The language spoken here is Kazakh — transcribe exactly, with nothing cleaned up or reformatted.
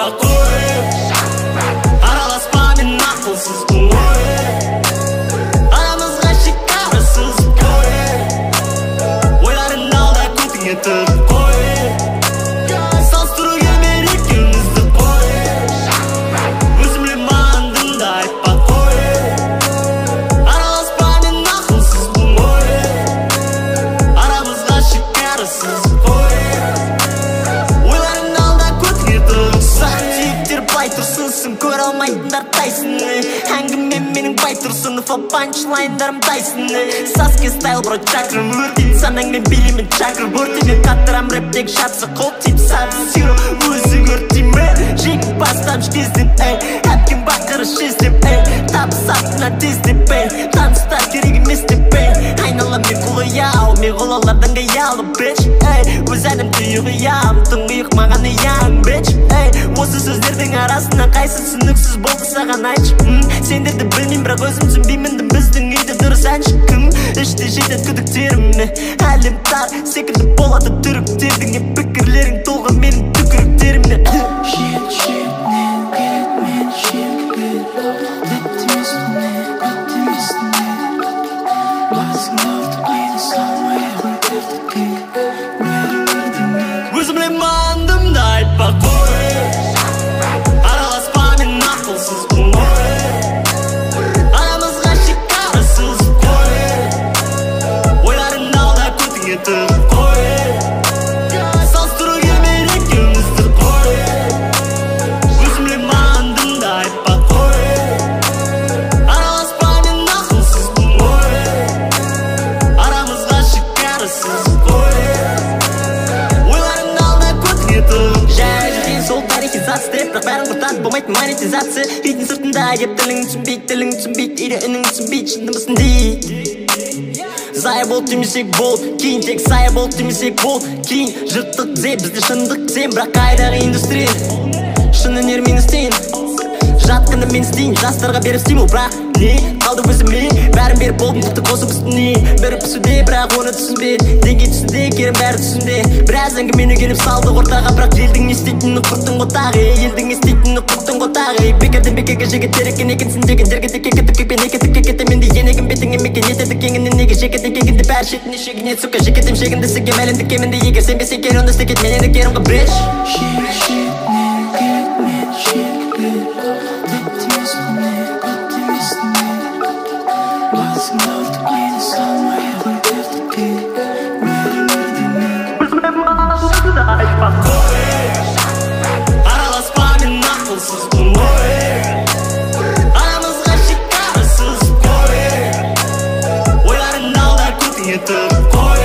қой. Араласпа мен ақылсыз ой, арамызға шекарасыз қой. Ойларың алда көтіңе тұр қой, салыстыру келмер екеумізді қой. Өзімle маңдым да айтпа қой. Араласпа мен ақылсыз ой, арамызға шекарасыз қой. Ойларың алда көтіңе тұр. Сақ түйіктер бай тұрсынсың, көре алмайтындар тайсын. Әңгіме менің бай тұрсынов, а панчлайндарым тайсын. Саске стайл бро чакрым өртейді, санаңмен билеймін чакры бөртеймін. Қаттырам рэптегі шатсы қол тиіп сады сиро өзі өртеймін. Жек бастамш кезден әпкем бақыры шездеп табыс артына тездеп таныстар керек емес деп айналам мен құлыяу, мен құлалардан ғаялы бич. Өз әнім тұйығыям, тұңғиық маған ұяң бич. Осы сөздердің арасына қайсы түсініксіз болды саған айтшы. Сендерді білмейм, бірақ өзім түсінбеймін. Біздің үйде дұрыс әнші кім? Іште жетеді күдіктеріме. Әлем тар секілді болады түріктердің пікірлерің толға менің түкіріктеріме. Shit, shit, мен керек, мен шекпе. Оптимизм не, оптимизм не. Басың ауыртып мені салмай өртепті. Өзімle маңдым да айтпа қой. Араласпа мен ақылсыз ой, арамызға шекарасыз қой. Ойларың алда көтіңе тұр қой, салыстыру келмер екеумізді қой. Өзімle маңдым да айтпа қой. Араласпа мен ақылсыз ой, арамызға шекарасыз қой. Ойларың алда көтіңе тұр. Жай жүрген сол тарихизация деп, бірақ бәрін құртады болмайтын монетизация. Рейтін сыртында еп тілің түсінбейді, тілің түсінбейді, ире үнің түсінбейді, шындымысың дейді. Зая бол демесек бол, кейін тек сая бол демесек бол. Кейін жырттық зе, бізде шындық зем, бірақ қайдағы индустрия шын өнермен істейін. Жатқанды мен істейін, жастарға беріп стимул, бірақ не қалды өзіме. Бәрін беріп болдым, тіпті қосып үстіне. Бірі пісуде, бірақ оны түсінбеді. Деңгей түсінде, керім бәрі түсінде. Біраз әңгімен өгеніп салды ортаға, бірақ елдің естейтіні құрттың ғотағы. Елдің естейтіні құрттың ғотағы. Бекерден бекерге жігіттер екен екенсін деген жерге тек кетіп кекпен екетіп кекеті менде енегім бетіңе мекен етеді кеңінен неге жекетін кегінді бәрі шетіне шегіне сука жекетім шегінді сігем әлемді кемінде егер сенбесе кер онды істекет мен енді керімға бреш. Shit, shit, мен керек, мен шекпе. Оптимизм не, оптимизм не. Басың ауыртып мені салмай өртепті. Өзімle маңдым да айтпа қой. Араласпа мен ақылсыз ой, арамызға шекарасыз қой. Ойларың алда көтіңе тұр қой.